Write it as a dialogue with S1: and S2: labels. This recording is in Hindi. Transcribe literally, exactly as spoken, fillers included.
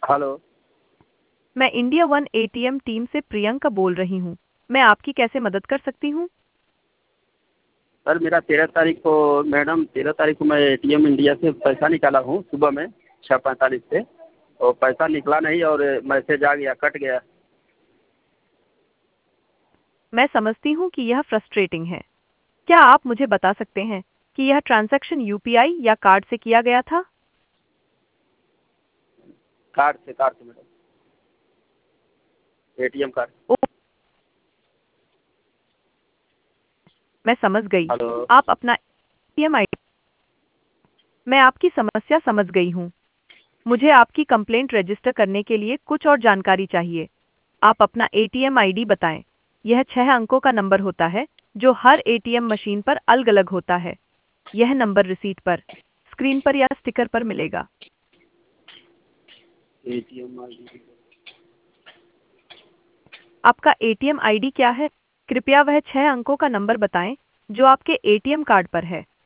S1: हेलो।
S2: मैं इंडिया वन एटीएम टीम से प्रियंका बोल रही हूँ। मैं आपकी कैसे मदद कर सकती हूँ?
S1: सर मेरा तेरह तारीख को मैडम तेरह तारीख को मैं एटीएम इंडिया से पैसा निकाला हूँ सुबह में छः पैंतालीस से। और पैसा निकला नहीं और मैसेज आ गया, कट गया।
S2: मैं समझती हूँ कि यह फ्रस्ट्रेटिंग है। क्या आप मुझे बता सकते हैं कि यह ट्रांजैक्शन यूपीआई या कार्ड से किया गया था?
S1: कार्ड से कार्ड से मैडम, एटीएम कार्ड।
S2: ओ, मैं समझ गई।
S1: हेलो।
S2: आप अपना एटीएम आई मैं आपकी समस्या समझ गई हूँ। मुझे आपकी कंप्लेंट रजिस्टर करने के लिए कुछ और जानकारी चाहिए। आप अपना एटीएम आईडी बताएं। यह छह अंकों का नंबर होता है जो हर एटीएम मशीन पर अलग-अलग होता है। यह नंबर रिसीट पर, स्क्रीन पर या स्टिकर पर मिलेगा।
S1: ATM I D.
S2: आपका एटीएम आईडी क्या है? कृपया वह छह अंकों का नंबर बताएं जो आपके एटीएम कार्ड पर है।